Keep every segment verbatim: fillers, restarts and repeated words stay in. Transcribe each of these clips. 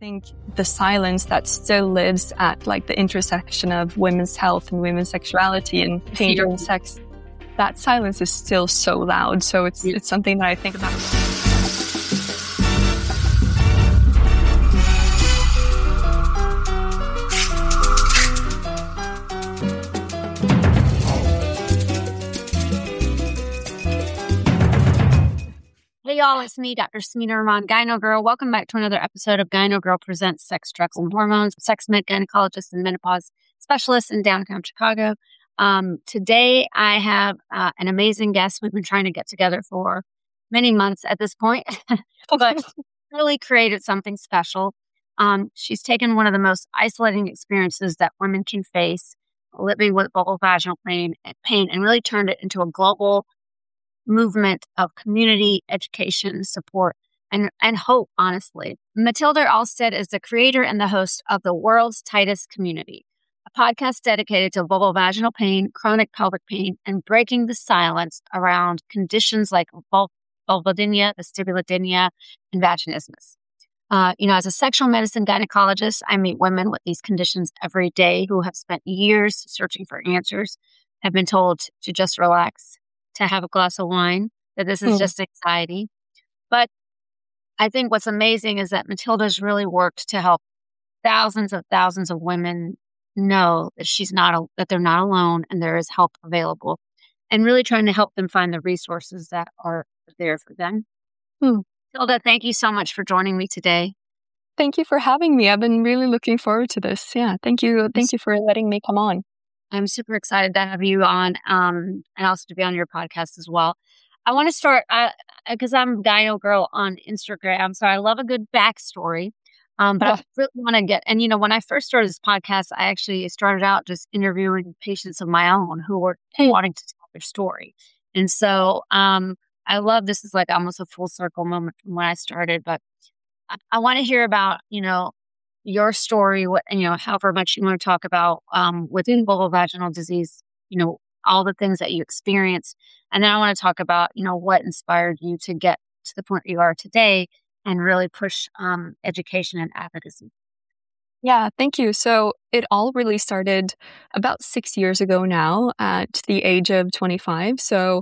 think the silence that still lives at like the intersection of women's health and women's sexuality and pain during sex, that silence is still so loud. So it's yeah. it's something that I think about. Hey y'all, it's me, Doctor Smita Rahman, Gyno Girl. Welcome back to another episode of Gyno Girl Presents Sex, Drugs, and Hormones, sex med gynecologist and menopause specialist in downtown Chicago. Um, today, I have uh, an amazing guest we've been trying to get together for many months at this point, but really created something special. Um, she's taken one of the most isolating experiences that women can face, living with vulvovaginal pain, pain and really turned it into a global movement of community education, support, and, and hope, honestly. Matilda Alstead is the creator and the host of The World's Tightest Community, a podcast dedicated to vulvovaginal pain, chronic pelvic pain, and breaking the silence around conditions like vul- vulvodynia, vestibulodynia, and vaginismus. Uh, you know, as a sexual medicine gynecologist, I meet women with these conditions every day who have spent years searching for answers, have been told to just relax, to have a glass of wine, that this is mm. just anxiety. But I think what's amazing is that Matilda's really worked to help thousands of thousands of women know that she's not, a, that they're not alone and there is help available, and really trying to help them find the resources that are there for them. Hmm. Matilda, thank you so much for joining me today. Thank you for having me. I've been really looking forward to this. Yeah, thank you. Thank you for letting me come on. I'm super excited to have you on, um, and also to be on your podcast as well. I want to start, because I'm Gyno Girl on Instagram, so I love a good backstory. Um, but yeah. I really want to get, and you know, when I first started this podcast, I actually started out just interviewing patients of my own who were wanting to tell their story. And so um, I love, this is like almost a full circle moment from when I started, but I, I want to hear about, you know, your story, what, you know, however much you want to talk about um, within vulvovaginal disease, you know, all the things that you experienced. And then I want to talk about, you know, what inspired you to get to the point you are today and really push um, education and advocacy. Yeah, thank you. So it all really started about six years ago now at the age of twenty-five. So,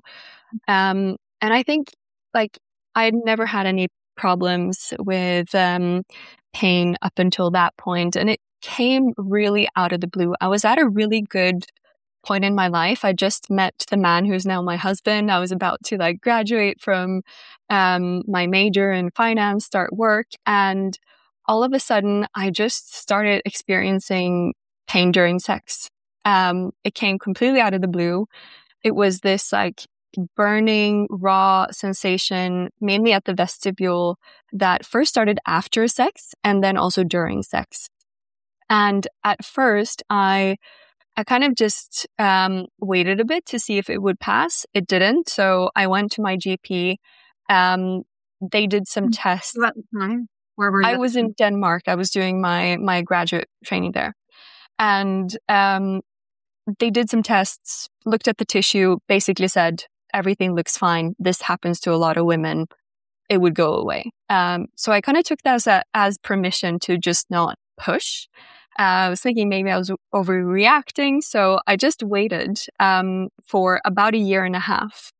um, and I think like I had never had any problems with um, pain up until that point. And it came really out of the blue. I was at a really good point in my life. I just met the man who's now my husband. I was about to like graduate from um, my major in finance, start work. And all of a sudden, I just started experiencing pain during sex. Um, it came completely out of the blue. It was this like burning, raw sensation, mainly at the vestibule, that first started after sex and then also during sex. And at first, I I kind of just um, waited a bit to see if it would pass. It didn't. So I went to my G P. Um, they did some tests. Where were you? I was in Denmark. I was doing my, my graduate training there. And um, they did some tests, looked at the tissue, basically said, everything looks fine. This happens to a lot of women. It would go away. Um, so I kind of took that as, a, as permission to just not push. Uh, I was thinking maybe I was overreacting. So I just waited um, for about a year and a half.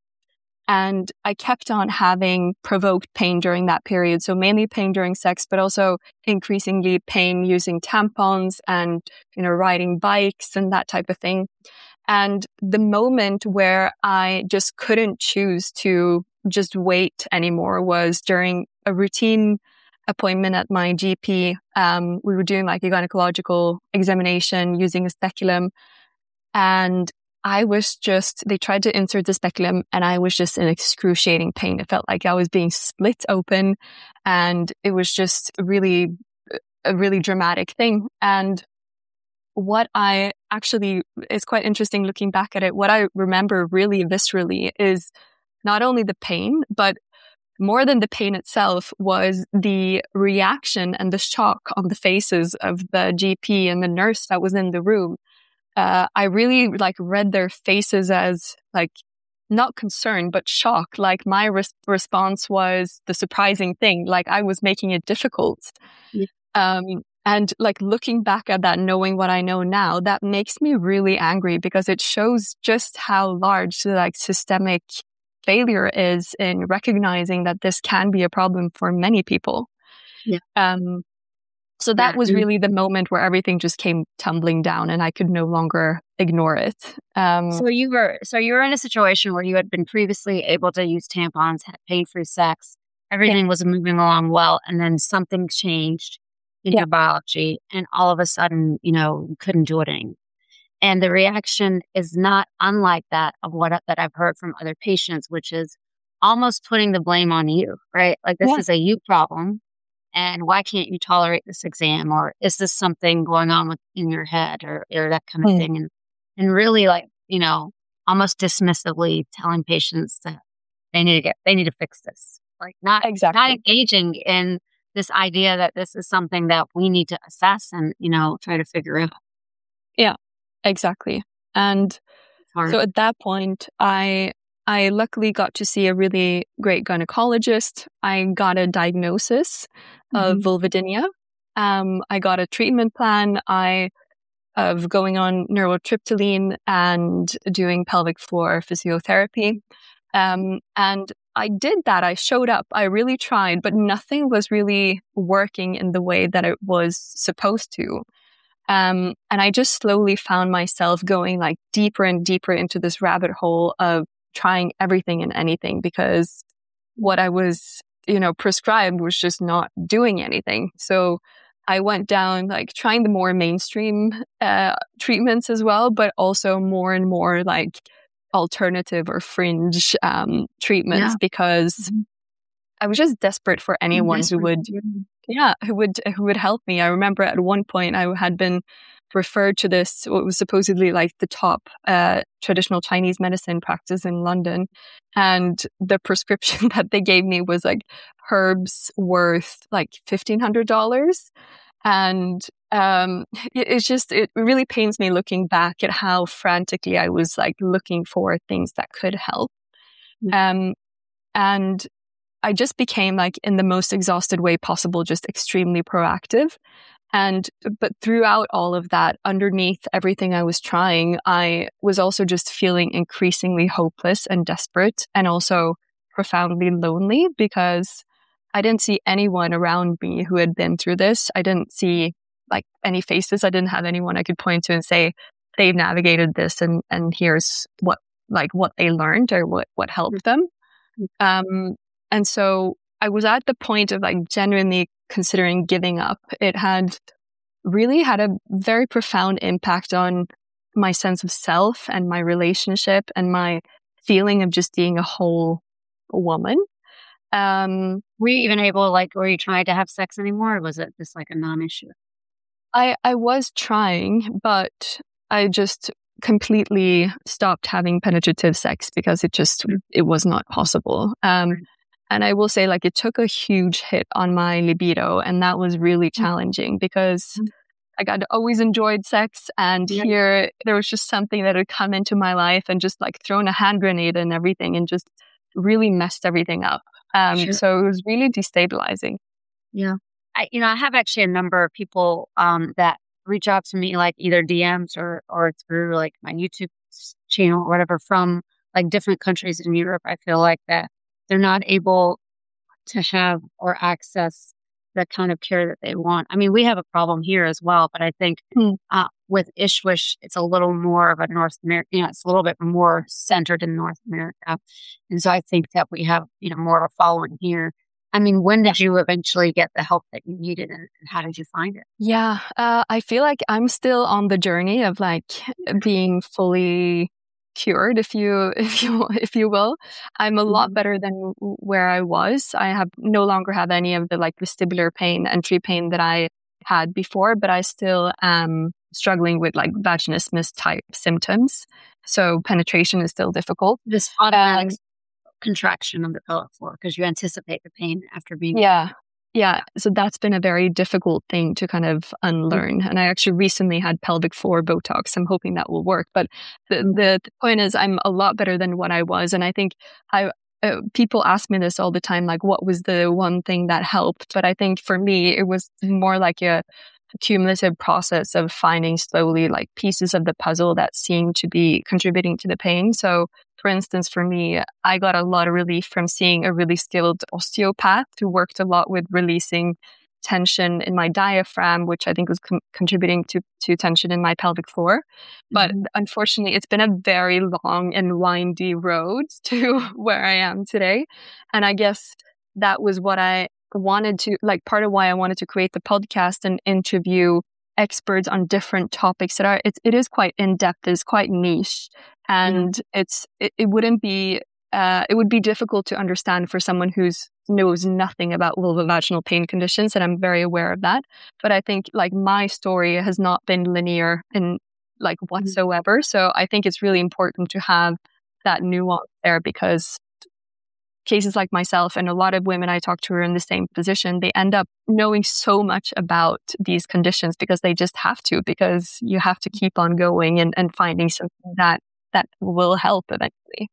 And I kept on having provoked pain during that period. So mainly pain during sex, but also increasingly pain using tampons and, you know, riding bikes and that type of thing. And the moment where I just couldn't choose to just wait anymore was during a routine appointment at my G P. Um, we were doing like a gynecological examination using a speculum. And I was just, they tried to insert the speculum and I was just in excruciating pain. It felt like I was being split open and it was just really, a really dramatic thing. And what I actually, is quite interesting looking back at it, what I remember really viscerally is not only the pain, but more than the pain itself was the reaction and the shock on the faces of the G P and the nurse that was in the room. Uh, I really like read their faces as like not concern, but shock. Like my res- response was the surprising thing. Like I was making it difficult. Yeah. Um, and like looking back at that, knowing what I know now, that makes me really angry because it shows just how large the like systemic failure is in recognizing that this can be a problem for many people. Yeah. Um, so that Yeah. was And really the moment where everything just came tumbling down and I could no longer ignore it. Um, so you were so you were in a situation where you had been previously able to use tampons, had pain-free sex, everything was moving along well, and then something changed in Yeah. your biology, and all of a sudden, you know, you couldn't do it anymore. And the reaction is not unlike that of what I- that I've heard from other patients, which is almost putting the blame on you, right? Like this Yeah. is a you problem, and why can't you tolerate this exam, or is this something going on with in your head, or or that kind of Mm. thing, and and really like you know almost dismissively telling patients that they need to get they need to fix this, like not not Exactly. engaging in this idea that this is something that we need to assess and you know try to figure out. Yeah, exactly. And It's hard. so at that point, I I luckily got to see a really great gynecologist. I got a diagnosis of Mhm. vulvodynia. Um, I got a treatment plan. I of going on neurotriptyline and doing pelvic floor physiotherapy. Um, and I did that. I showed up. I really tried, but nothing was really working in the way that it was supposed to. Um, and I just slowly found myself going like deeper and deeper into this rabbit hole of trying everything and anything because what I was, you know, prescribed was just not doing anything. So I went down like trying the more mainstream uh, treatments as well, but also more and more like alternative or fringe um, treatments Yeah. because Mhm. I was just desperate for anyone who Desperate. would Yeah. yeah, who would who would help me. I remember at one point I had been referred to this what was supposedly like the top uh, traditional Chinese medicine practice in London, and the prescription that they gave me was like herbs worth like fifteen hundred dollars, and um, it, it's just it really pains me looking back at how frantically I was like looking for things that could help, um, and I just became like in the most exhausted way possible, just extremely proactive. And, but throughout all of that, underneath everything I was trying, I was also just feeling increasingly hopeless and desperate and also profoundly lonely because I didn't see anyone around me who had been through this. I didn't see like any faces. I didn't have anyone I could point to and say, they've navigated this and, and here's what, like what they learned or what, what helped them. Um, and so I was at the point of like genuinely considering giving up. It had really had a very profound impact on my sense of self and my relationship and my feeling of just being a whole woman. Um, Were you even able, like, were you trying to have sex anymore, or was it just like a non-issue? I, I was trying, but I just completely stopped having penetrative sex because it just, it was not possible. Um, and I will say like it took a huge hit on my libido and that was really challenging because like I'd always enjoyed sex and Yeah. here there was just something that had come into my life and just like thrown a hand grenade and everything and just really messed everything up. Um, Sure. so it was really destabilizing. Yeah. I, you know, I have actually a number of people um, that reach out to me, like either D Ms or or through like my YouTube s- channel or whatever, from like different countries in Europe. I feel like that they're not able to have or access the kind of care that they want. I mean, we have a problem here as well, but I think Hmm. uh, with Ishwish, it's a little more of a North America, you know, it's a little bit more centered in North America. And so I think that we have, you know, more of a following here. I mean, when did you eventually get the help that you needed and, and how did you find it? Yeah, uh, I feel like I'm still on the journey of like being fully cured, if you if you if you will. I'm a lot Mhm. better than w- where I was. I have no longer have any of the like vestibular pain, entry pain that I had before, but I still am struggling with like vaginismus type symptoms. So penetration is still difficult. This automatic Um, contraction of the pelvic floor because you anticipate the pain after being. Yeah. Yeah. So that's been a very difficult thing to kind of unlearn. And I actually recently had pelvic floor Botox. I'm hoping that will work. But the, Mhm. the, the point is I'm a lot better than what I was. And I think I, uh, people ask me this all the time, like, what was the one thing that helped? But I think for me, it was more like a cumulative process of finding slowly like pieces of the puzzle that seemed to be contributing to the pain. So for instance, for me, I got a lot of relief from seeing a really skilled osteopath who worked a lot with releasing tension in my diaphragm, which I think was com- contributing to, to tension in my pelvic floor. But mm-hmm. unfortunately, it's been a very long and windy road to where I am today. And I guess that was what I wanted to, like part of why I wanted to create the podcast and interview experts on different topics that are, it, it is quite in-depth, it's quite niche. And mm-hmm. it's, it, it wouldn't be, uh, it would be difficult to understand for someone who's knows nothing about vulvovaginal pain conditions. And I'm very aware of that. But I think like my story has not been linear in like whatsoever. Mm-hmm. So I think it's really important to have that nuance there, because cases like myself and a lot of women I talk to are in the same position. They end up knowing so much about these conditions because they just have to, because you have to keep on going and, and finding something that, that will help eventually.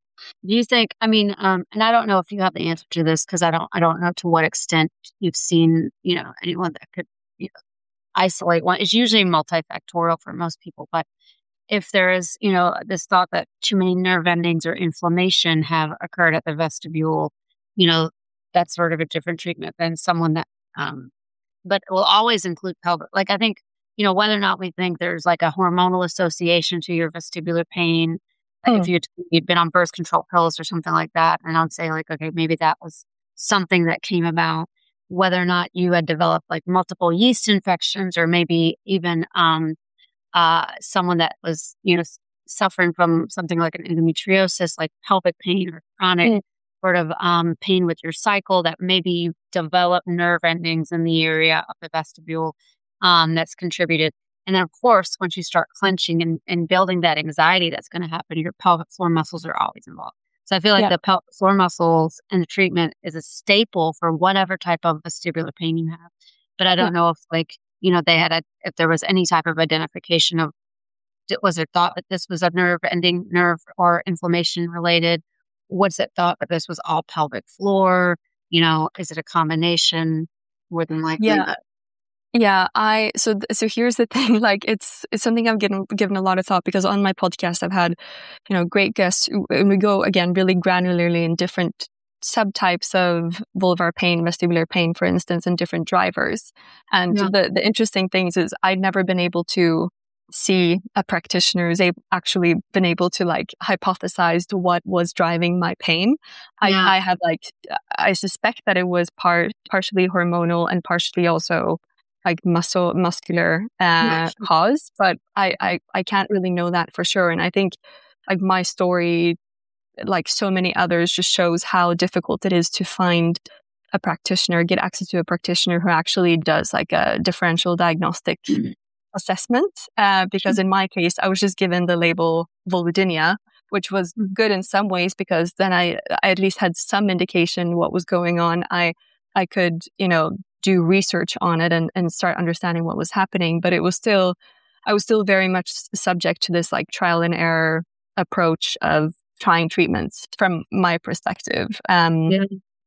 Do you think, I mean, um, and I don't know if you have the answer to this because I don't, I don't know to what extent you've seen, you know, anyone that could, you know, isolate one. It's usually multifactorial for most people, but if there is, you know, this thought that too many nerve endings or inflammation have occurred at the vestibule, you know, that's sort of a different treatment than someone that, um, but it will always include pelvic. Like, I think, you know, whether or not we think there's like a hormonal association to your vestibular pain, like if you you'd been on birth control pills or something like that, and I'd say like, okay, maybe that was something that came about, whether or not you had developed like multiple yeast infections, or maybe even, um, uh, someone that was, you know, suffering from something like an endometriosis, like pelvic pain or chronic mm. sort of um, pain with your cycle, that maybe you develop nerve endings in the area of the vestibule um, that's contributed. And then, of course, once you start clenching and, and building that anxiety that's going to happen, your pelvic floor muscles are always involved. So I feel like yeah. the pelvic floor muscles and the treatment is a staple for whatever type of vestibular pain you have. But I don't yeah. know if like, you know, they had a, if there was any type of identification of, was it thought that this was a nerve ending, nerve or inflammation related? Was it thought that this was all pelvic floor? You know, is it a combination? More than likely. Yeah. Yeah, I so so here's the thing. Like, it's it's something I've given given a lot of thought, because on my podcast I've had, you know, great guests, and we go again really granularly in different subtypes of vulvar pain, vestibular pain, for instance, and different drivers. And yeah. the the interesting things is I'd never been able to see a practitioner who's able, actually been able to like hypothesize what was driving my pain. Yeah. I I have like I suspect that it was part partially hormonal and partially also like muscle muscular uh, cause, but I, I I can't really know that for sure. And I think like my story, like so many others, just shows how difficult it is to find a practitioner, get access to a practitioner who actually does like a differential diagnostic mm-hmm. assessment. Uh, because in my case, I was just given the label vulvodynia, which was good in some ways, because then I I at least had some indication what was going on. I I could, you know, do research on it and, and start understanding what was happening. But it was still, I was still very much subject to this like trial and error approach of trying treatments from my perspective. Um, yeah.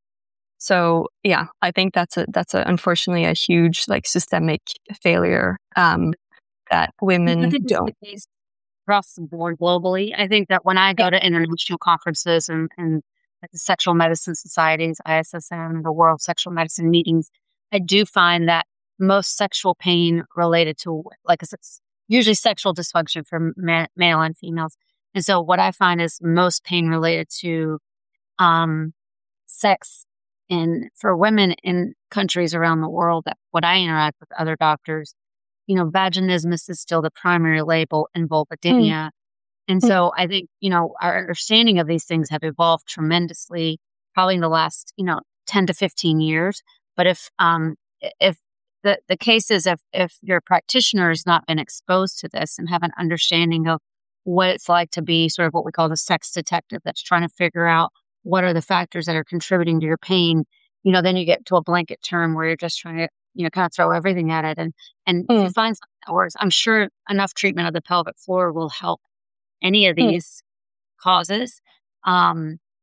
So yeah, I think that's a, that's a, unfortunately a huge like systemic failure um, that women I think don't. It's across the board globally. I think that when I go yeah. to international conferences and, and like the sexual medicine societies, I S S M, the World Sexual Medicine meetings, I do find that most sexual pain related to, like, it's usually sexual dysfunction for ma- male and females. And so what I find is most pain related to um, sex in for women in countries around the world, that when I interact with other doctors, you know, vaginismus is still the primary label and vulvodynia. Mm. And mm. so I think, you know, our understanding of these things have evolved tremendously, probably in the last, you know, ten to fifteen years. But if um if the, the case is if, if your practitioner has not been exposed to this and have an understanding of what it's like to be sort of what we call the sex detective that's trying to figure out what are the factors that are contributing to your pain, you know, then you get to a blanket term where you're just trying to, you know, kind of throw everything at it. And and mm. if you find something that works, I'm sure enough treatment of the pelvic floor will help any of these mm. causes. Um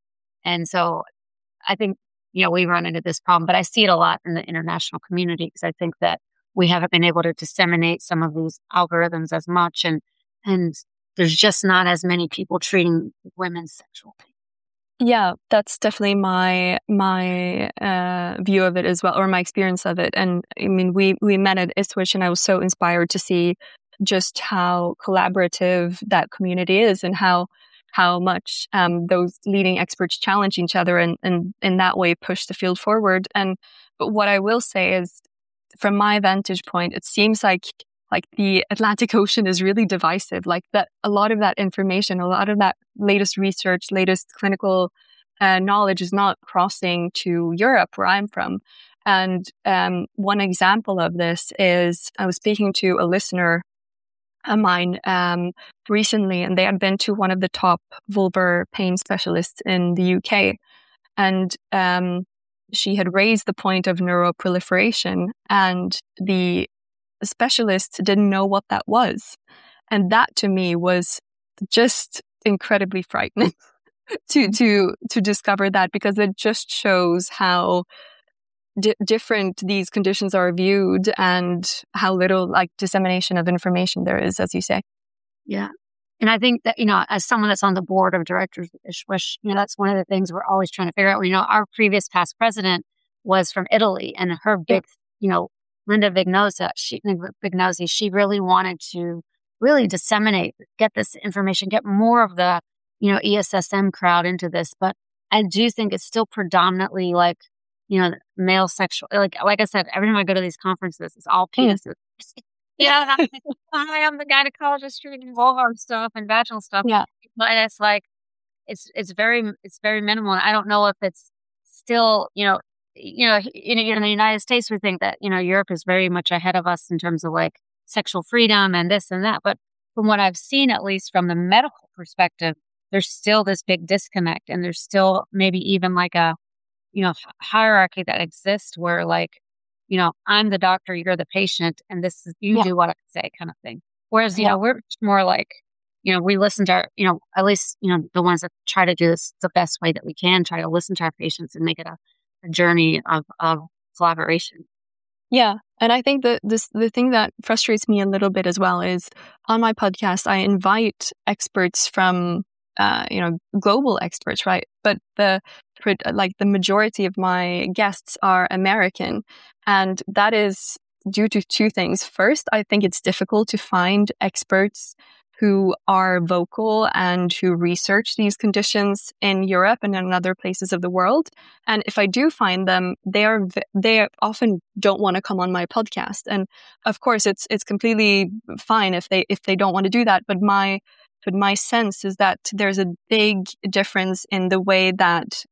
And so I think, you know, we run into this problem, but I see it a lot in the international community because I think that we haven't been able to disseminate some of these algorithms as much. And, and there's just not as many people treating women's sexual pain. Yeah, that's definitely my my uh, view of it as well, or my experience of it. And I mean, we we met at ISWISH, and I was so inspired to see just how collaborative that community is, and how how much um, those leading experts challenge each other, and and in that way push the field forward. And but what I will say is, from my vantage point, it seems like like the Atlantic Ocean is really divisive. Like that, a lot of that information, a lot of that latest research, latest clinical uh, knowledge is not crossing to Europe, where I'm from. And um, one example of this is I was speaking to a listener of mine um, recently, and they had been to one of the top vulvar pain specialists in the U K, and um, she had raised the point of neuroproliferation, and the specialists didn't know what that was. And that to me was just incredibly frightening to to to discover that, because it just shows how di- different these conditions are viewed, and how little like dissemination of information there is, as you say. Yeah. And I think that, you know, as someone that's on the board of directors of ISWISH, you know, that's one of the things we're always trying to figure out. You know, our previous past president was from Italy, and her big, you know, Linda Vignosa, she, Vignosi, she really wanted to really disseminate, get this information, get more of the, you know, E S S M crowd into this. But I do think it's still predominantly like, you know, male sexual, like, like I said, every time I go to these conferences, it's all penises. Yeah, I am the gynecologist treating vulvar stuff and vaginal stuff. Yeah. But it's like, it's, it's very, it's very minimal. And I don't know if it's still, you know, you know, in, in the United States, we think that, you know, Europe is very much ahead of us in terms of like sexual freedom and this and that. But from what I've seen, at least from the medical perspective, there's still this big disconnect, and there's still maybe even like a, you know, hierarchy that exists where like, you know, I'm the doctor, you're the patient, and this is, you Yeah. do what I say kind of thing. Whereas, you Yeah. know, we're more like, you know, we listen to our, you know, at least, you know, the ones that try to do this the best way that we can, try to listen to our patients and make it a, a journey of, of collaboration. Yeah. And I think that this, the thing that frustrates me a little bit as well is, on my podcast, I invite experts from, uh, you know, global experts, right? But the, like the majority of my guests are American. And that is due to two things. First, I think it's difficult to find experts who are vocal and who research these conditions in Europe and in other places of the world. And if I do find them, they are they often don't want to come on my podcast. And of course, it's it's completely fine if they if they don't want to do that. But my but my sense is that there's a big difference in the way that,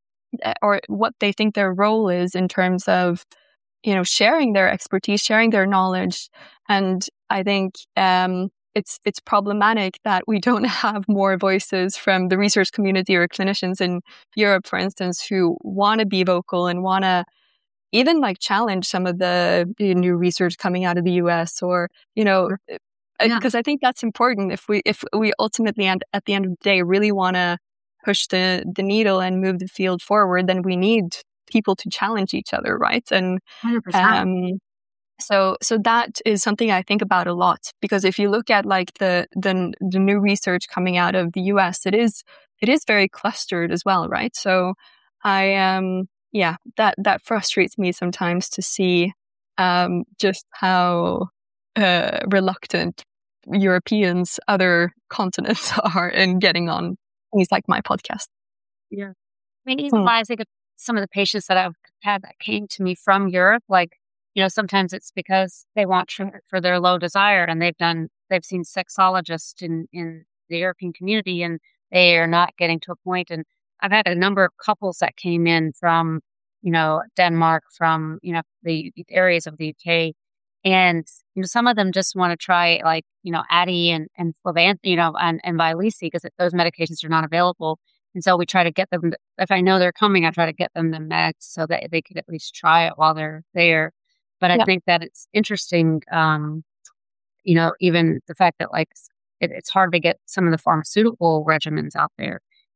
or what they think their role is in terms of, you know, sharing their expertise, sharing their knowledge. And I think um, it's it's problematic that we don't have more voices from the research community or clinicians in Europe, for instance, who want to be vocal and want to even like challenge some of the new research coming out of the U S, or, you know, because yeah. I think that's important. If we if we ultimately, and at the end of the day, really want to push the the needle and move the field forward, then we need people to challenge each other, right? And one hundred percent. um, so so that is something I think about a lot, because if you look at like the the the new research coming out of the U S, it is it is very clustered as well, right? So I um yeah that that frustrates me sometimes to see um just how uh, reluctant Europeans, other continents are in getting on things like my podcast. Yeah, I mean, even hmm. I think of some of the patients that I've had that came to me from Europe, like, you know, sometimes it's because they want treatment for their low desire, and they've done, they've seen sexologists in, in the European community, and they are not getting to a point. And I've had a number of couples that came in from, you know, Denmark, from, you know, the areas of the U K. And, you know, some of them just want to try like, you know, Addyi and, and Flavant, you know, and, and Vyleesi, because those medications are not available. And so we try to get them, if I know they're coming, I try to get them the meds so that they could at least try it while they're there. But I yep. think that it's interesting, um, you know, even the fact that like it, it's hard to get some of the pharmaceutical regimens out there.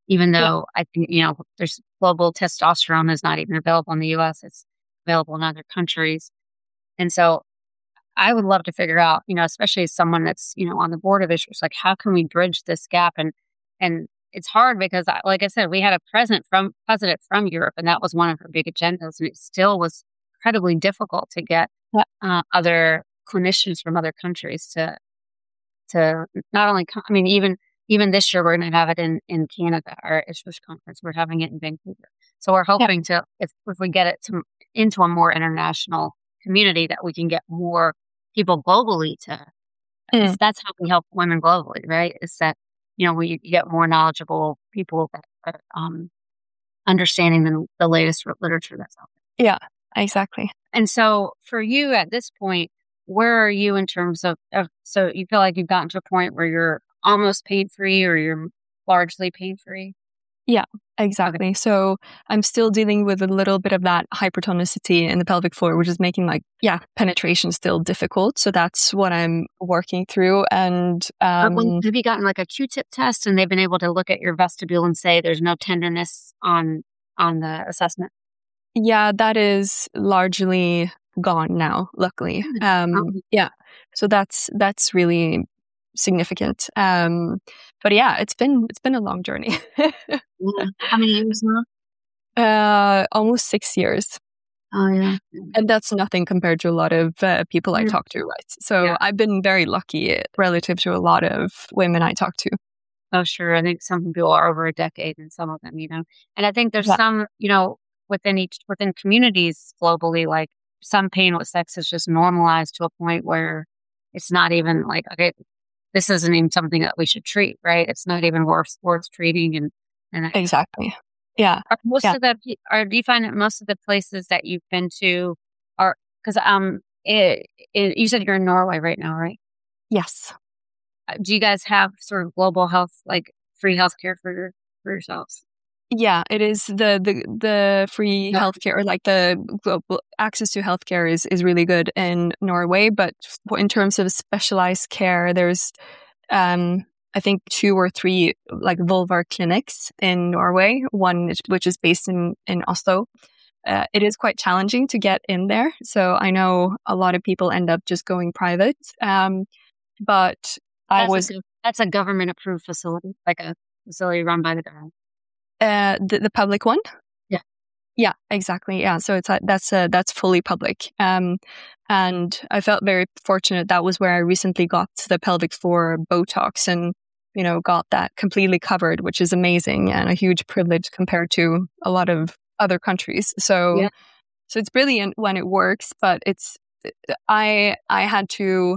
even Yeah. though I think, you know, there's global testosterone is not even available in the U S. It's available in other countries. And so I would love to figure out, you know, especially as someone that's, you know, on the board of issues, like how can we bridge this gap? And, and it's hard because, I, like I said, we had a president from president from Europe, and that was one of her big agendas. And it still was incredibly difficult to get Yeah. uh, other clinicians from other countries to, to not only, co- I mean, even, even this year, we're going to have it in, in Canada, our issues conference. We're having it in Vancouver. So we're Yeah. hoping to, if, if we get it to, into a more international community, that we can get more people globally to, Mm. that's how we help women globally, right? Is that, you know, we get more knowledgeable people that are um, understanding the, the latest literature that's out there. Yeah, exactly. And so for you at this point, where are you in terms of, of so you feel like you've gotten to a point where you're almost pain free or you're largely pain free? Yeah, exactly. Okay. So I'm still dealing with a little bit of that hypertonicity in the pelvic floor, which is making like, yeah, penetration still difficult. So that's what I'm working through. And um, have you gotten like a Q-tip test and they've been able to look at your vestibule and say there's no tenderness on on the assessment? Yeah, that is largely gone now, luckily. Um, oh. Yeah. So that's that's really significant. Um, but yeah, it's been it's been a long journey. Yeah. How many years now? Uh, almost six years. Oh yeah, and that's nothing compared to a lot of uh, people I yeah. talk to, right? So yeah. I've been very lucky relative to a lot of women I talk to. Oh, sure. I think some people are over a decade, and some of them, you know. And I think there's yeah. some, you know, within each within communities globally, like some pain with sex is just normalized to a point where it's not even like, okay, this isn't even something that we should treat, right? It's not even worth worth treating, and and I, exactly, yeah. Are most yeah. of the are do you find that most of the places that you've been to are because um it, it, you said you're in Norway right now, right? Yes. Do you guys have sort of global health, like free healthcare for your, for yourselves? Yeah, it is the the the free yeah. healthcare, or like the global access to healthcare is is really good in Norway. But in terms of specialized care, there's um I think two or three like vulvar clinics in Norway. One which is based in in Oslo. Uh, it is quite challenging to get in there, so I know a lot of people end up just going private. Um, but I that's was a, that's a government approved facility, like a facility run by the government. Uh, the, the public one? Yeah. Yeah, exactly. Yeah. So it's, uh, that's, uh, that's fully public. Um, and I felt very fortunate. That was where I recently got the pelvic floor Botox and, you know, got that completely covered, which is amazing and a huge privilege compared to a lot of other countries. So, yeah. so it's brilliant when it works, but it's, I, I had to,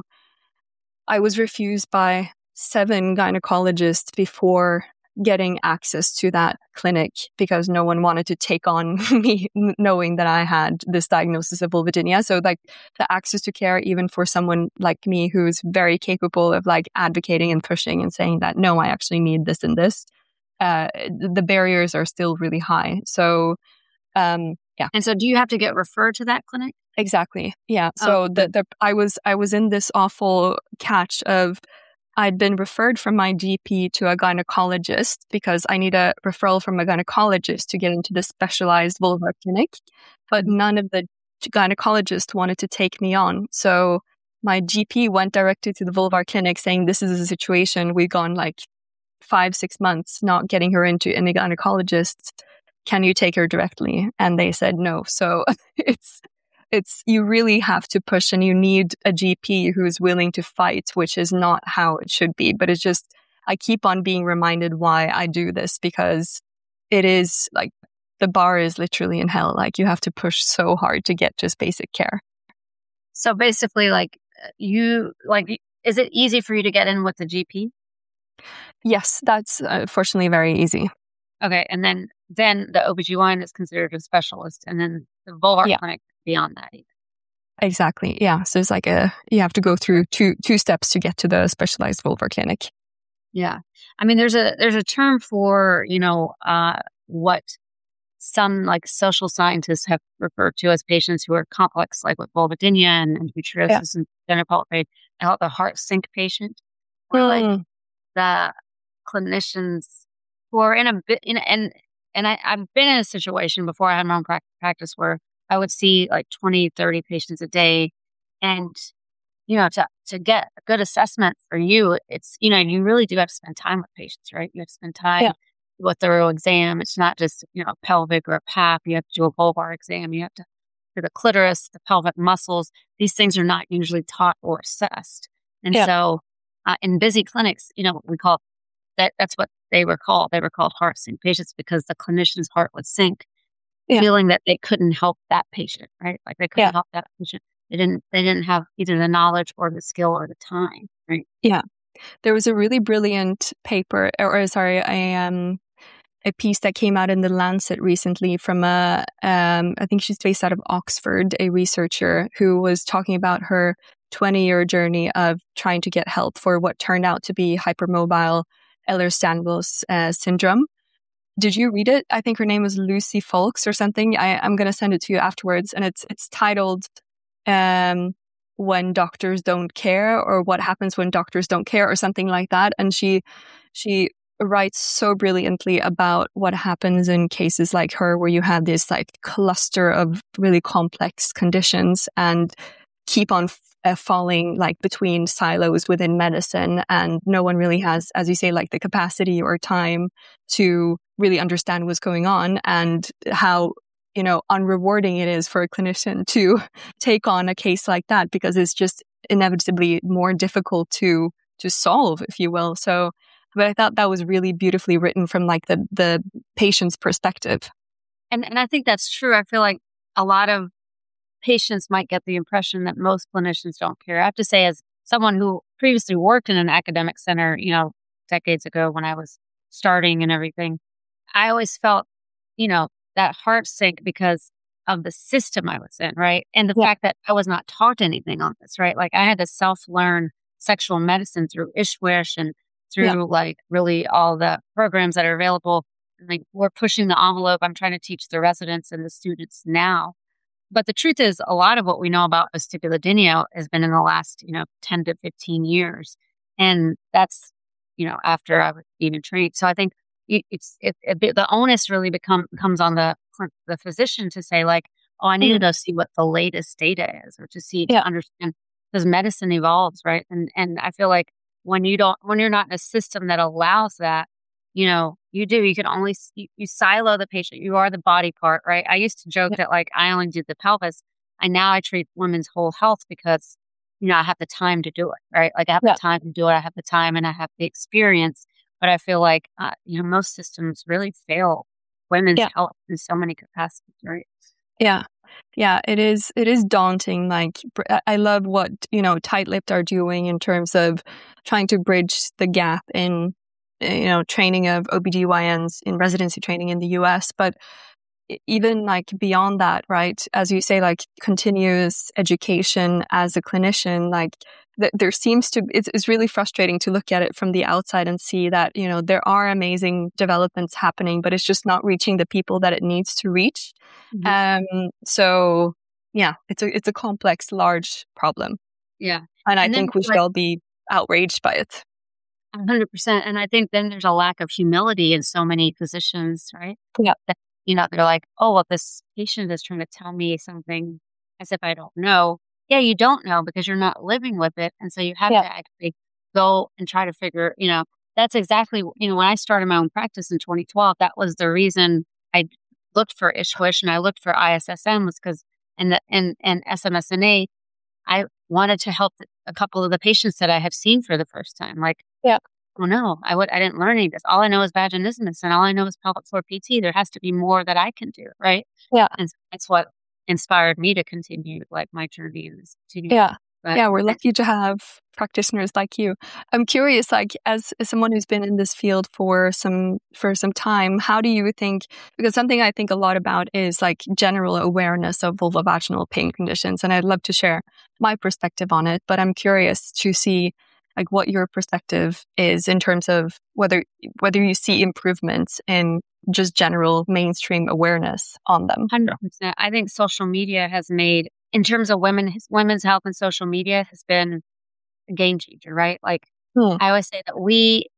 I was refused by seven gynecologists before getting access to that clinic because no one wanted to take on me knowing that I had this diagnosis of vulvodynia. So like the access to care, even for someone like me who's very capable of like advocating and pushing and saying that, no, I actually need this and this, uh, the barriers are still really high. So, um, yeah. And so do you have to get referred to that clinic? Exactly. Yeah. So oh, the, the, I was, I was in this awful catch of, I'd been referred from my G P to a gynecologist because I need a referral from a gynecologist to get into the specialized vulvar clinic, but mm-hmm. none of the gynecologists wanted to take me on. So my G P went directly to the vulvar clinic saying, this is a situation. We've gone like five, six months not getting her into any gynecologists. Can you take her directly? And they said no. So it's, It's you really have to push, and you need a G P who's willing to fight, which is not how it should be. But it's just, I keep on being reminded why I do this, because it is like the bar is literally in hell. Like you have to push so hard to get just basic care. So basically, like you, like, is it easy for you to get in with the G P? Yes, that's uh, fortunately very easy. Okay. And then, then the O B G Y N is considered a specialist, and then the vulvar yeah. clinic beyond that. Even. Exactly. Yeah. So it's like a, you have to go through two, two steps to get to the specialized vulvar clinic. Yeah. I mean, there's a, there's a term for, you know, uh, what some like social scientists have referred to as patients who are complex, like with vulvodynia and endometriosis yeah. and genital pelvic, they call it the heart sink patient. Where mm. like the clinicians who are in a bit, in, and, and I, I've been in a situation before I had my own prac- practice where I would see like twenty, thirty patients a day. And, you know, to, to get a good assessment for you, it's, you know, you really do have to spend time with patients, right? You have to spend time Yeah. with a thorough exam. It's not just, you know, a pelvic or a P A P. You have to do a vulvar exam. You have to do the clitoris, the pelvic muscles. These things are not usually taught or assessed. And Yeah. so uh, in busy clinics, you know, we call that, that's what they were called. They were called heart sink patients because the clinician's heart would sink, Yeah. feeling that they couldn't help that patient, right? Like they couldn't Yeah. help that patient. They didn't, they didn't have either the knowledge or the skill or the time, right? Yeah. There was a really brilliant paper, or, or sorry, a um, a piece that came out in the Lancet recently from a, um, I think she's based out of Oxford, a researcher who was talking about her twenty-year journey of trying to get help for what turned out to be hypermobile Ehlers-Danlos uh, syndrome. Did you read it? I think her name was Lucy Folks or something. I, I'm going to send it to you afterwards, and it's it's titled um, "When Doctors Don't Care" or "What Happens When Doctors Don't Care" or something like that. And she she writes so brilliantly about what happens in cases like her, where you have this like cluster of really complex conditions and keep on f- uh, falling like between silos within medicine, and no one really has, as you say, like the capacity or time to really understand what's going on, and how, you know, unrewarding it is for a clinician to take on a case like that, because it's just inevitably more difficult to to solve, if you will. So, but I thought that was really beautifully written from like the the patient's perspective. And and I think that's true. I feel like a lot of patients might get the impression that most clinicians don't care. I have to say, as someone who previously worked in an academic center, you know, decades ago when I was starting and everything, I always felt, you know, that heart sink because of the system I was in, right? And the Yeah. fact that I was not taught anything on this, right? Like I had to self-learn sexual medicine through Ishwish and through Yeah. like really all the programs that are available. And like we're pushing the envelope. I'm trying to teach the residents and the students now. But the truth is, a lot of what we know about vestibulodynia has been in the last, you know, ten to fifteen years. And that's, you know, after I was even trained. So I think it, it's, it, it, the onus really become, comes on the, the physician to say like, oh, I need Mhm. to go see what the latest data is, or to see, Yeah. to understand, because medicine evolves, right? And, and I feel like when you don't, when you're not in a system that allows that, you know, you do, you can only, you, you silo the patient. You are the body part, right? I used to joke Yeah. that like, I only do the pelvis. And now I treat women's whole health because, you know, I have the time to do it, right? Like I have Yeah. the time to do it. I have the time and I have the experience. But I feel like, uh, you know, most systems really fail women's Yeah. health in so many capacities, right? Yeah. Yeah, it is. It is daunting. Like, br- I I love what, you know, Tight-Lipped are doing in terms of trying to bridge the gap in, uh, you know, training of O B G Y Ns in residency training in the U S. But e- even like beyond that, right? As you say, like continuous education as a clinician, like th- there seems to, it's, it's really frustrating to look at it from the outside and see that, you know, there are amazing developments happening, but it's just not reaching the people that it needs to reach. Mhm. Um, so yeah, it's a, it's a complex, large problem. Yeah. And I And then think we should like all be outraged by it. one hundred percent. And I think then there's a lack of humility in so many physicians, right? Yeah. That, you know, they're like, oh, well, this patient is trying to tell me something as if I don't know. Yeah, you don't know because you're not living with it. And so you have Yeah. to actually go and try to figure, you know, that's exactly, you know, when I started my own practice in twenty twelve, that was the reason I looked for Ishwish and I looked for I S S M was because, and the, and, and S M S N A, I wanted to help a couple of the patients that I have seen for the first time. Like, Yeah. oh no, I would I didn't learn any of this. All I know is vaginismus and all I know is pelvic floor P T. There has to be more that I can do, right? Yeah. And so that's what inspired me to continue like my journey in this continue. Yeah. But Yeah, we're lucky to have practitioners like you. I'm curious, like as, as someone who's been in this field for some for some time, how do you think? Because something I think a lot about is like general awareness of vulvovaginal pain conditions, and I'd love to share my perspective on it. But I'm curious to see like what your perspective is in terms of whether whether you see improvements in just general mainstream awareness on them. one hundred percent. I think social media has made, in terms of women, women's health and social media has been a game changer, right? Like Hmm. I always say that we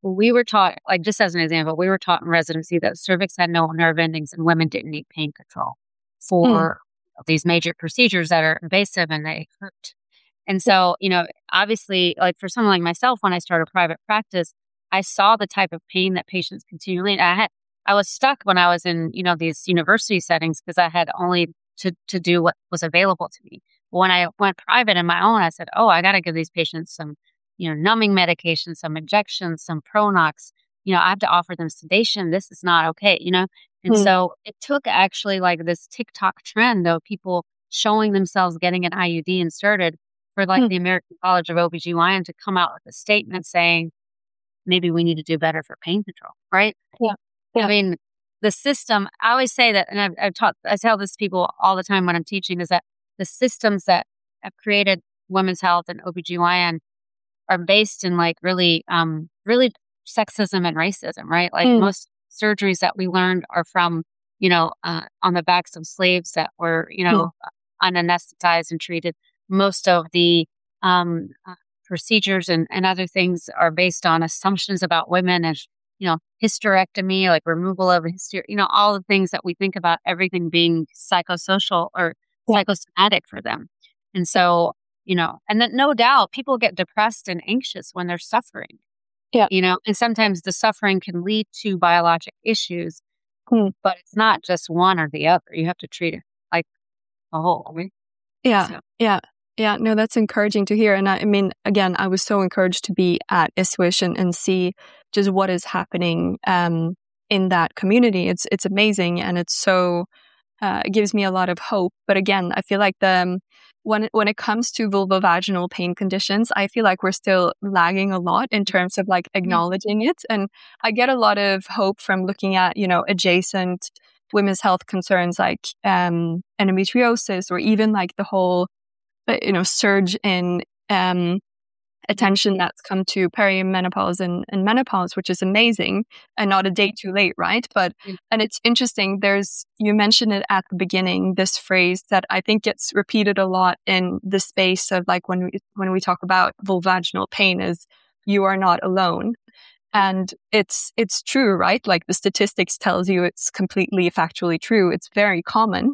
we were taught, like just as an example, we were taught in residency that cervix had no nerve endings and women didn't need pain control Mm. for these major procedures that are invasive and they hurt. And so, you know, obviously, like for someone like myself, when I started private practice, I saw the type of pain that patients continually, I had, I was stuck when I was in, you know, these university settings because I had only to, to do what was available to me. But when I went private in my own, I said, oh, I got to give these patients some, you know, numbing medication, some injections, some Pronox, you know, I have to offer them sedation. This is not okay, you know? And Mm. so it took actually like this TikTok trend of people showing themselves getting an I U D inserted for like Mm. the American College of O B G Y N to come out with a statement saying, maybe we need to do better for pain control, right? Yeah. Yeah. I mean, the system, I always say that, and I've, I've taught, I tell this to people all the time when I'm teaching, is that the systems that have created women's health and O B G Y N are based in like really, um, really sexism and racism, right? Like Mm. most surgeries that we learned are from, you know, uh, on the backs of slaves that were, you Mm. know, unanesthetized and treated. Most of the um, uh, procedures and, and other things are based on assumptions about women and, you know, hysterectomy, like removal of hyster, you know, all the things that we think about, everything being psychosocial or Yeah. psychosomatic for them. And so, you know, and then no doubt people get depressed and anxious when they're suffering. Yeah. You know, and sometimes the suffering can lead to biologic issues, Mm. but it's not just one or the other. You have to treat it like a whole. Right? Yeah. So. Yeah. Yeah. No, that's encouraging to hear. And I, I mean, again, I was so encouraged to be at I S W I S H and, and see just what is happening um, in that community. It's it's amazing, and it's so uh, it gives me a lot of hope. But again, I feel like the um, when it, when it comes to vulvovaginal pain conditions, I feel like we're still lagging a lot in terms of like acknowledging it. And I get a lot of hope from looking at, you know, adjacent women's health concerns like um, endometriosis, or even like the whole, uh, you know, surge in um, attention that's come to perimenopause and, and menopause, which is amazing and not a day too late, right? But, and it's interesting, there's, you mentioned it at the beginning, this phrase that I think gets repeated a lot in the space of like when we, when we talk about vulvaginal pain is you are not alone. And it's, it's true, right? Like the statistics tells you it's completely factually true. It's very common,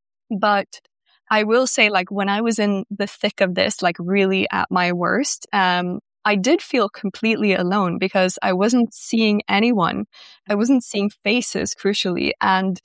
but I will say, like, when I was in the thick of this, like really at my worst, um, I did feel completely alone because I wasn't seeing anyone. I wasn't seeing faces, crucially. And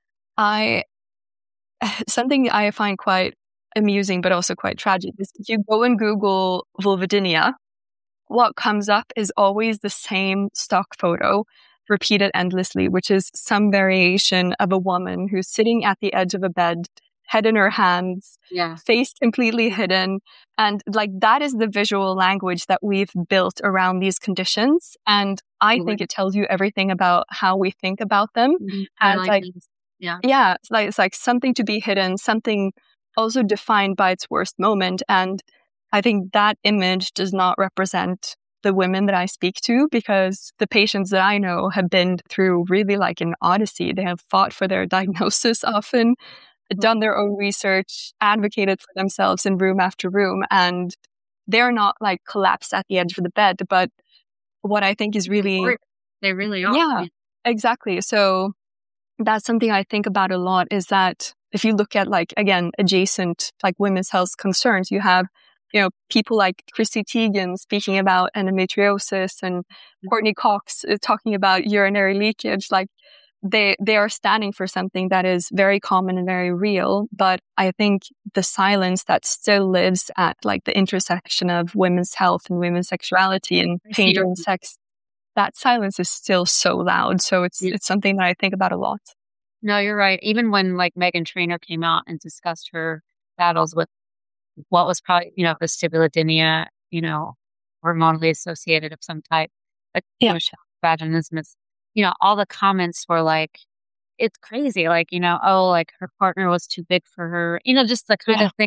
I, something I find quite amusing, but also quite tragic, is if you go and Google vulvodynia, what comes up is always the same stock photo repeated endlessly, which is some variation of a woman who's sitting at the edge of a bed, head in her hands, yeah. face completely hidden. And like that is the visual language that we've built around these conditions. And I mm-hmm. think it tells you everything about how we think about them. Mm-hmm. And like, like, yeah, yeah, it's like, it's like something to be hidden, something also defined by its worst moment. And I think that image does not represent the women that I speak to, because the patients that I know have been through really like an odyssey. They have fought for their diagnosis often, done their own research, advocated for themselves in room after room, and they're not like collapsed at the edge of the bed. But what I think is really... They really are. Yeah, exactly. So that's something I think about a lot, is that if you look at like, again, adjacent like women's health concerns, you have, you know, people like Chrissy Teigen speaking about endometriosis and Courtney Cox talking about urinary leakage. Like they, they are standing for something that is very common and very real. But I think the silence that still lives at like the intersection of women's health and women's sexuality and pain during sex, that silence is still so loud. So it's, yeah. it's something that I think about a lot. No, you're right. Even when like Meghan Trainor came out and discussed her battles with what was probably, you know, vestibulodynia, you know, hormonally associated of some type, but yeah. vaginismus, is, you know, all the comments were like, it's crazy. Like, you know, oh, like her partner was too big for her, you know, just the kind yeah. of things,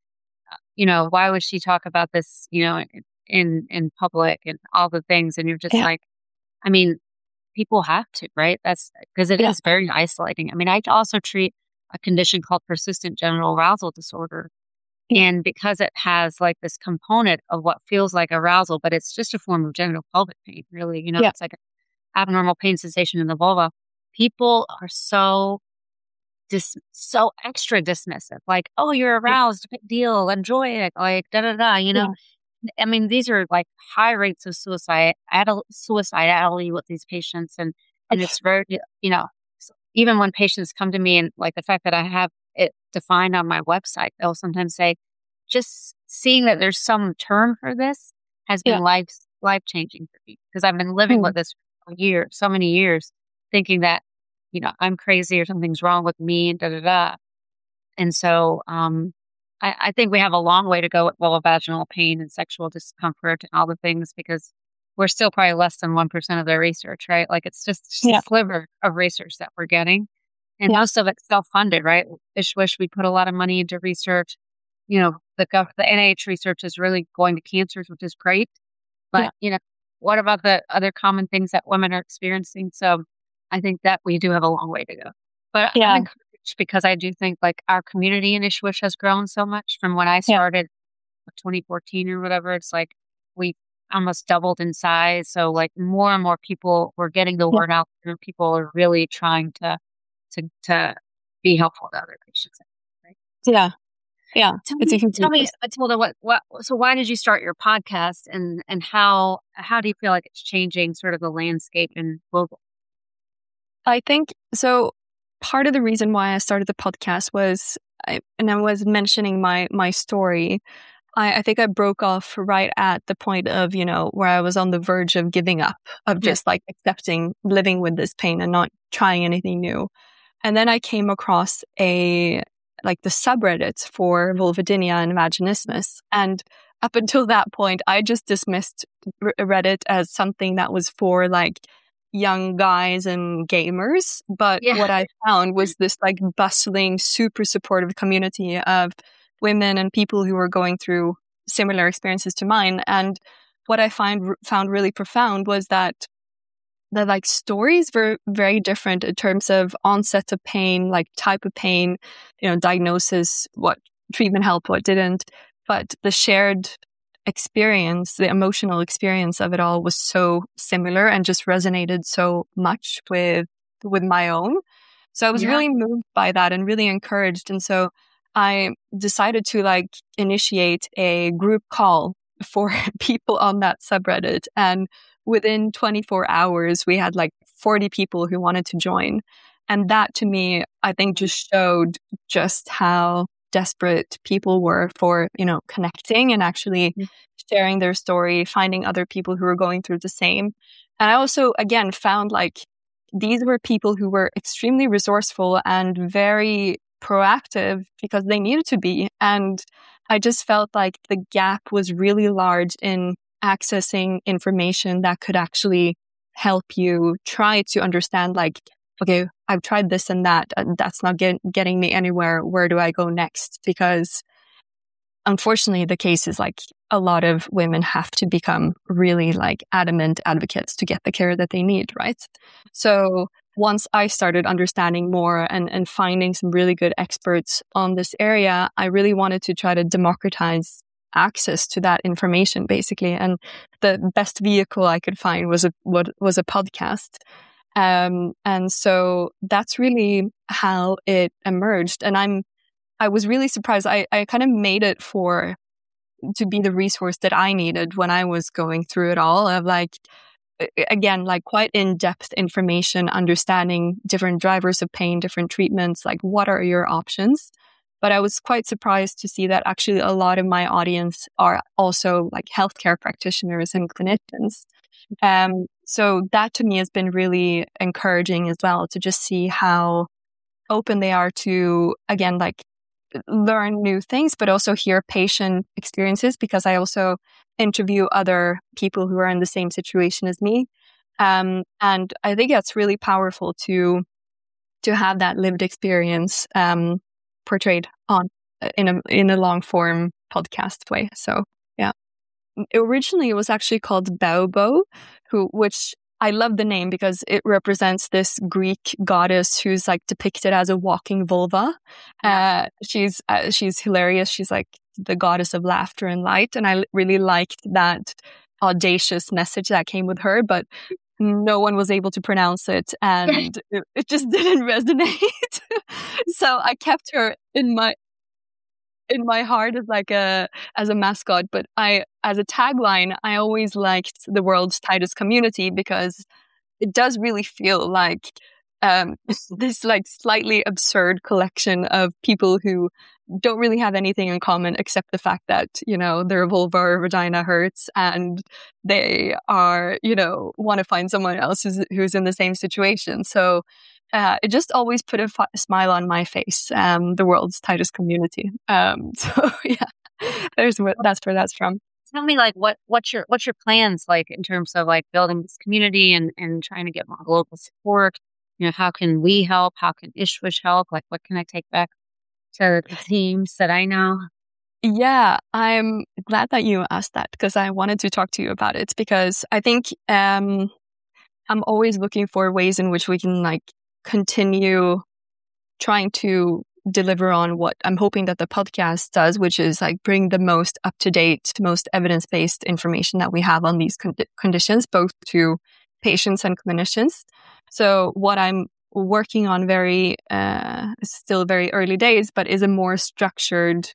you know, why would she talk about this, you know, in, in public and all the things. And you're just yeah. like, I mean, people have to, right? That's because it yeah. is very isolating. I mean, I also treat a condition called persistent genital arousal disorder. And because it has like this component of what feels like arousal, but it's just a form of genital pelvic pain, really. You know, Yeah. it's like an abnormal pain sensation in the vulva. People are so dis- so extra dismissive. Like, oh, you're Yeah. aroused, big deal, enjoy it, like da da da. You know, I mean, these are like high rates of suicide, adult suicidality with these patients, and and it's very, you know, s- even when patients come to me and like the fact that I have it defined on my website, they'll sometimes say, just seeing that there's some term for this has Yeah. been life life changing for me because I've been living Mm. with this for years, so many years, thinking that you know I'm crazy or something's wrong with me, and da da da. And so, um, I, I think we have a long way to go with vulvovaginal pain and sexual discomfort and all the things because we're still probably less than one percent of the research, right? Like it's just, just Yeah. a sliver of research that we're getting. And Yeah. most of it's self-funded, right? Ish wish we put a lot of money into research. You know, the gov- the N I H research is really going to cancers, which is great. But, Yeah. you know, what about the other common things that women are experiencing? So I think that we do have a long way to go. But I'm Yeah. encouraged because I do think like our community in Ishwish has grown so much from when I Yeah. started twenty fourteen or whatever. It's like we almost doubled in size. So like more and more people were getting the Yeah. word out there. People are really trying to to to be helpful to other patients. Right? Yeah. Yeah. Tell It's a me, huge tell me, resource. Matilda, what, what, so why did you start your podcast and, and how, how do you feel like it's changing sort of the landscape in global? I think so. Part of the reason why I started the podcast was, I, and I was mentioning my my story. I, I think I broke off right at the point of, you know, where I was on the verge of giving up, of Yeah. just like accepting living with this pain and not trying anything new. And then I came across a like the subreddit for vulvodynia and vaginismus, and up until that point, I just dismissed R- Reddit as something that was for like young guys and gamers. But Yeah. what I found was this like bustling, super supportive community of women and people who were going through similar experiences to mine. And what I find found really profound was that the like stories were very different in terms of onset of pain, like type of pain, you know, diagnosis, what treatment helped, what didn't. But the shared experience, the emotional experience of it all was so similar and just resonated so much with with my own. So I was Yeah. really moved by that and really encouraged. And so I decided to like initiate a group call for people on that subreddit. And within twenty-four hours, we had like forty people who wanted to join. And that to me, I think just showed just how desperate people were for, you know, connecting and actually Mm. sharing their story, finding other people who were going through the same. And I also, again, found like these were people who were extremely resourceful and very proactive because they needed to be. And I just felt like the gap was really large in accessing information that could actually help you try to understand, like, okay, I've tried this and that, and that's not get, getting me anywhere. Where do I go next? Because unfortunately, the case is like a lot of women have to become really like adamant advocates to get the care that they need, right? So once I started understanding more and, and finding some really good experts on this area, I really wanted to try to democratize access to that information, basically. And the best vehicle I could find was a what was a podcast. Um, and so that's really how it emerged. And I'm I was really surprised. I, I kind of made it for to be the resource that I needed when I was going through it all, of like, again, like quite in-depth information, understanding different drivers of pain, different treatments, like what are your options. But I was quite surprised to see that actually a lot of my audience are also like healthcare practitioners and clinicians. Um, so that to me has been really encouraging as well, to just see how open they are to, again, like learn new things, but also hear patient experiences, because I also interview other people who are in the same situation as me. Um, and I think that's really powerful to to have that lived experience um, portrayed on in a in a long form podcast way. So yeah, originally it was actually called Baobo, who which I love the name because it represents this Greek goddess who's like depicted as a walking vulva. Uh, she's uh, she's hilarious. She's like the goddess of laughter and light, and I really liked that audacious message that came with her. But no one was able to pronounce it, and it, it just didn't resonate. So I kept her in my in my heart as like a as a mascot. But I, as a tagline, I always liked the world's tightest community because it does really feel like um, this like slightly absurd collection of people who don't really have anything in common except the fact that, you know, their vulva or vagina hurts and they are, you know, want to find someone else who's, who's in the same situation. So uh, it just always put a f- smile on my face, um, the world's tightest community. Um, so yeah, there's what, that's where that's from. Tell me, like, what what's your what's your plans like in terms of like building this community and, and trying to get more global support? You know, how can we help? How can Ishwish help? Like, what can I take back to the teams that I know? Yeah, I'm glad that you asked that because I wanted to talk to you about it because I think um, I'm always looking for ways in which we can like continue trying to deliver on what I'm hoping that the podcast does, which is like bring the most up-to-date, most evidence-based information that we have on these con- conditions, both to patients and clinicians. So what I'm working on very, uh, still very early days, but is a more structured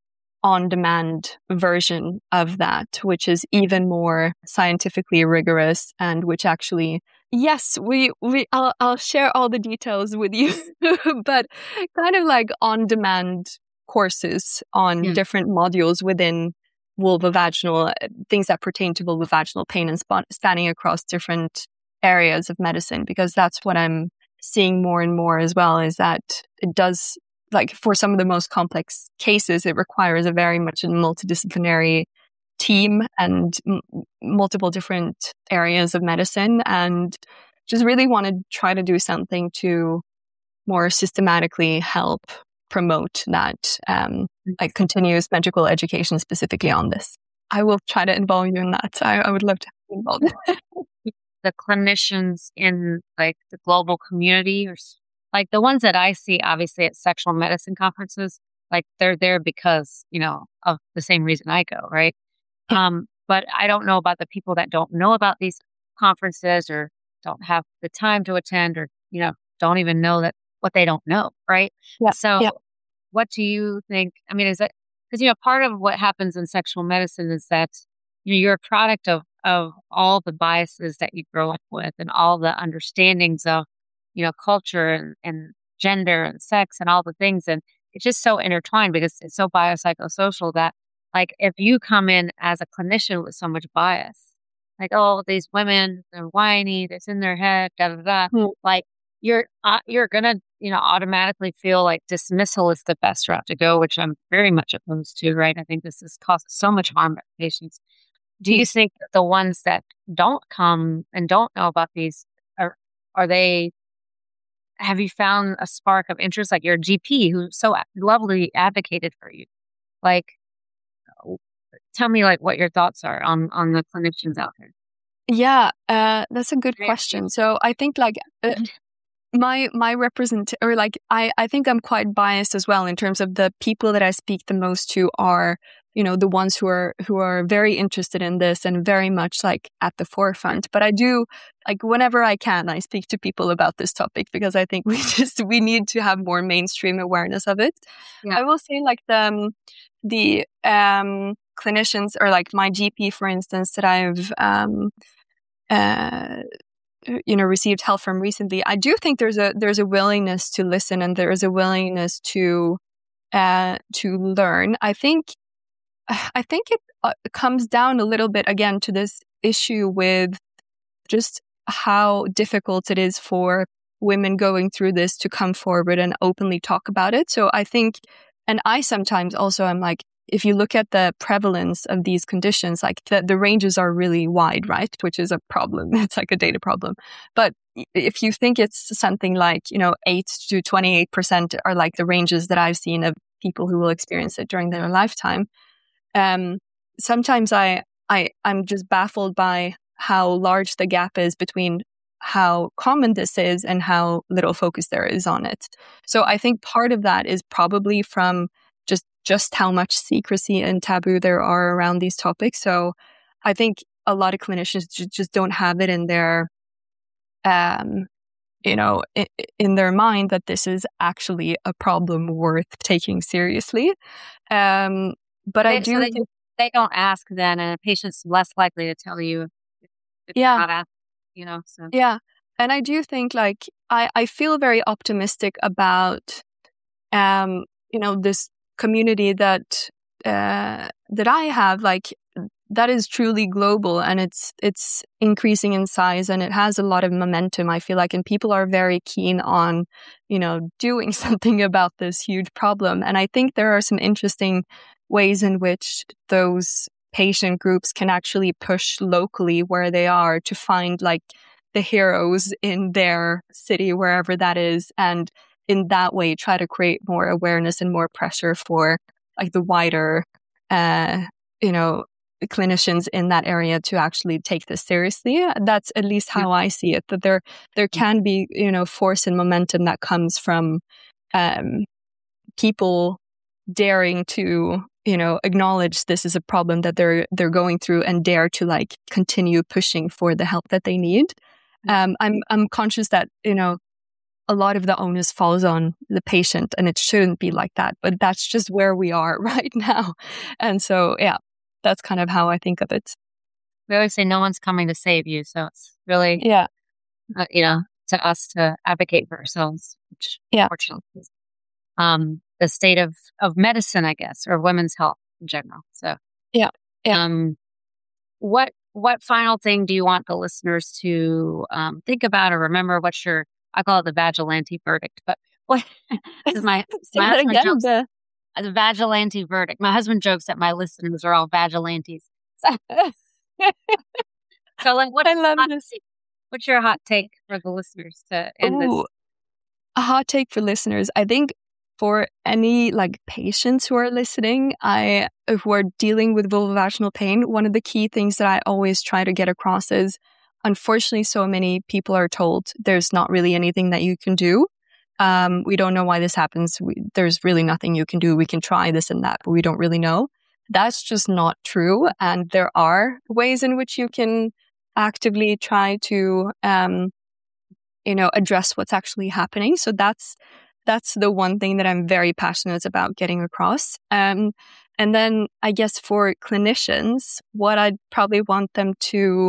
on-demand version of that, which is even more scientifically rigorous and which actually, yes, we, we, I'll, I'll share all the details with you, but kind of like on-demand courses on yeah. different modules within vulvovaginal, things that pertain to vulvovaginal pain and span- spanning across different areas of medicine, because that's what I'm seeing more and more as well, is that it does, like for some of the most complex cases, it requires a very much a multidisciplinary team and m- multiple different areas of medicine, and just really want to try to do something to more systematically help promote that um, like continuous medical education specifically on this. I will try to involve you in that. I, I would love to be involved. The clinicians in like the global community, or like the ones that I see obviously at sexual medicine conferences, like they're there because, you know, of the same reason I go, right? Um, but I don't know about the people that don't know about these conferences or don't have the time to attend, or, you know, don't even know that what they don't know, right? Yeah. So yeah. What do you think? I mean, is that because, you know, part of what happens in sexual medicine is that, you know, you're a product of, of all the biases that you grow up with and all the understandings of, you know, culture and, and gender and sex and all the things. And it's just so intertwined because it's so biopsychosocial that, like, if you come in as a clinician with so much bias, like, oh, these women, they're whiny, it's in their head, da da da, mm. like, you're uh, you're gonna, you know, automatically feel like dismissal is the best route to go, which I'm very much opposed to, right? I think this has caused so much harm to patients. Do you think that the ones that don't come and don't know about these, are are they, have you found a spark of interest, like your G P who so lovely advocated for you? Like, tell me like what your thoughts are on, on the clinicians out there. Yeah, uh, that's a good question. So I think like uh, my my represent or like I, I think I'm quite biased as well in terms of the people that I speak the most to are, you know, the ones who are who are very interested in this and very much like at the forefront. But I do, like, whenever I can, I speak to people about this topic because I think we just we need to have more mainstream awareness of it. Yeah. I will say like the um, the um, clinicians, or like my G P, for instance, that I've um, uh, you know, received help from recently, I do think there's a there's a willingness to listen and there is a willingness to uh, to learn. I think I think it uh, comes down a little bit again to this issue with just how difficult it is for women going through this to come forward and openly talk about it. So I think, and I sometimes also am like, if you look at the prevalence of these conditions, like the, the ranges are really wide, right? Which is a problem. It's like a data problem. But if you think it's something like, you know, eight to twenty-eight percent are like the ranges that I've seen of people who will experience it during their lifetime. Um, sometimes I, I, I'm just baffled by how large the gap is between how common this is and how little focus there is on it. So I think part of that is probably from just just how much secrecy and taboo there are around these topics. So I think a lot of clinicians j- just don't have it in their um you know in, in their mind that this is actually a problem worth taking seriously. Um but they, I do so they, think, they don't ask then, and a patient's less likely to tell you if, if they're yeah. not asked, you know, so. Yeah. And I do think like I, I feel very optimistic about um, you know, this community that uh that I have, like that is truly global, and it's it's increasing in size, and it has a lot of momentum, I feel like, and people are very keen on, you know, doing something about this huge problem. And I think there are some interesting ways in which those patient groups can actually push locally where they are to find like the heroes in their city, wherever that is, and in that way try to create more awareness and more pressure for like the wider uh you know clinicians in that area to actually take this seriously. That's at least how I see it, that there there can be, you know, force and momentum that comes from um people daring to, you know, acknowledge this is a problem that they're they're going through and dare to like continue pushing for the help that they need. Um, I'm I'm conscious that, you know, a lot of the onus falls on the patient, and it shouldn't be like that. But that's just where we are right now, and so yeah, that's kind of how I think of it. We always say no one's coming to save you, so it's really, Yeah, uh, you know, to us to advocate for ourselves, which yeah, unfortunately is um, the state of, of medicine, I guess, or women's health in general. So, yeah, yeah. um, what what final thing do you want the listeners to um, think about or remember? What's your, I call it the Vigilante verdict, but what is my Say my that husband again. jokes The... the Vigilante verdict. My husband jokes that my listeners are all Vigilantes. So, so like, what I love hot this. take- what's your hot take for the listeners to end this? Ooh, a hot take for listeners. I think for any like patients who are listening, I who are dealing with vulvovaginal pain, one of the key things that I always try to get across is, unfortunately, so many people are told there's not really anything that you can do. Um, we don't know why this happens. We, there's really nothing you can do. We can try this and that, but we don't really know. That's just not true. And there are ways in which you can actively try to, um, you know, address what's actually happening. So that's that's the one thing that I'm very passionate about getting across. Um, and then I guess for clinicians, what I'd probably want them to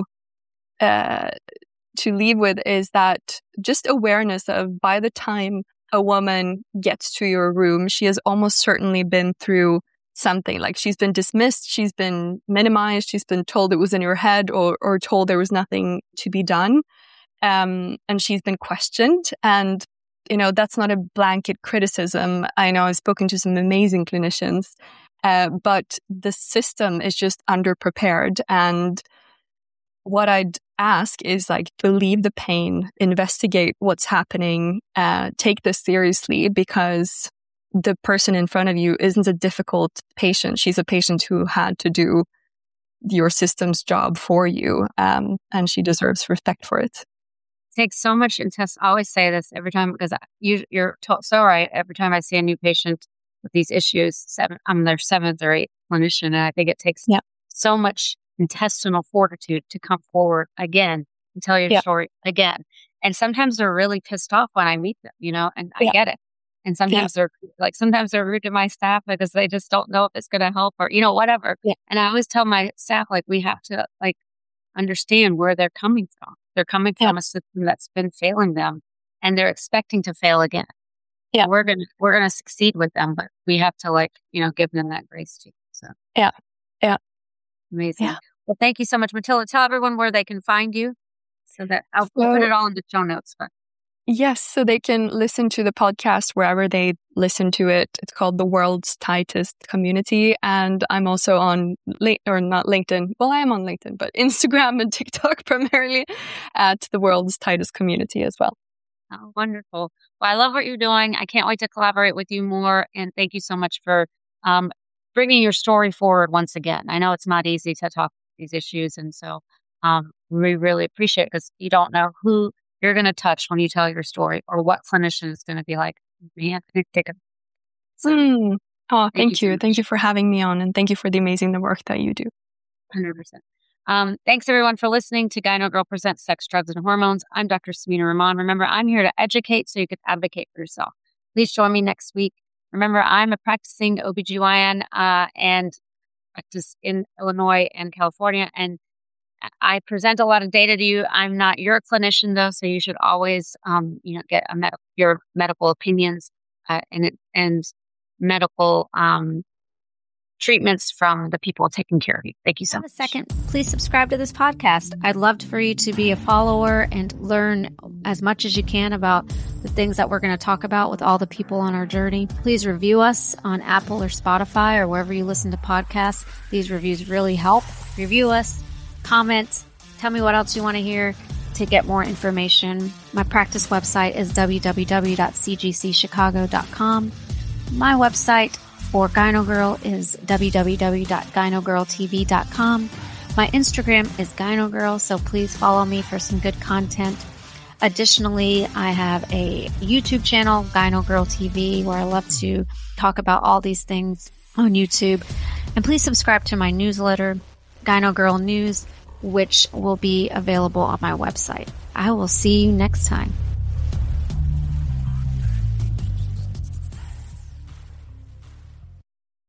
uh, to leave with is that just awareness of, by the time a woman gets to your room, she has almost certainly been through something. Like she's been dismissed, she's been minimized, she's been told it was in your head, or or told there was nothing to be done. Um, and she's been questioned. And, you know, that's not a blanket criticism. I know I've spoken to some amazing clinicians, uh, but the system is just underprepared. And what I'd ask is like, believe the pain, investigate what's happening, uh, take this seriously, because the person in front of you isn't a difficult patient. She's a patient who had to do your system's job for you, um, and she deserves respect for it. Takes so much intense. I always say this every time because you, you're to- so right. Every time I see a new patient with these issues, seven, I'm their seventh or eighth clinician, and I think it takes yeah. so much intestinal fortitude to come forward again and tell your yeah. story again. And sometimes they're really pissed off when I meet them, you know, and I yeah. get it. And sometimes yeah. they're like, sometimes they're rude to my staff because they just don't know if it's going to help or, you know, whatever. Yeah. And I always tell my staff, like, we have to like understand where they're coming from. They're coming from yeah. a system that's been failing them, and they're expecting to fail again. Yeah, we're gonna we're gonna succeed with them, but we have to like you know give them that grace too. So yeah, yeah, amazing. Yeah. Well, thank you so much, Matilda. Tell everyone where they can find you, so that I'll so, put it all in the show notes. But yes, so they can listen to the podcast wherever they listen to it. It's called The World's Tightest Community. And I'm also on, or not LinkedIn. Well, I am on LinkedIn, but Instagram and TikTok primarily at The World's Tightest Community as well. Oh, wonderful. Well, I love what you're doing. I can't wait to collaborate with you more. And thank you so much for um, bringing your story forward once again. I know it's not easy to talk these issues. And so Um, we really appreciate it because you don't know who you're going to touch when you tell your story or what clinician is going to be like, man, take a. So, mm. Oh, thank, thank you. you. So thank you for having me on, and thank you for the amazing the work that you do. one hundred percent. Um, thanks everyone for listening to Gyno Girl Presents Sex, Drugs, and Hormones. I'm Doctor Samina Rahman. Remember, I'm here to educate so you can advocate for yourself. Please join me next week. Remember, I'm a practicing O B G Y N uh, and practice in Illinois and California, and I present a lot of data to you. I'm not your clinician though, so you should always, um, you know, get a med- your medical opinions uh, and and medical um, treatments from the people taking care of you. Thank you so much. Have a second, please subscribe to this podcast. I'd love for you to be a follower and learn as much as you can about the things that we're going to talk about with all the people on our journey. Please review us on Apple or Spotify or wherever you listen to podcasts. These reviews really help. Review us, comment, tell me what else you want to hear to get more information. My practice website is w w w dot c g c chicago dot com. My website for Gyno Girl is w w w dot gyno girl t v dot com. My Instagram is Gyno Girl, so please follow me for some good content. Additionally, I have a YouTube channel, Gyno Girl T V, where I love to talk about all these things on YouTube. And please subscribe to my newsletter, Gyno Girl News, which will be available on my website. I will see you next time.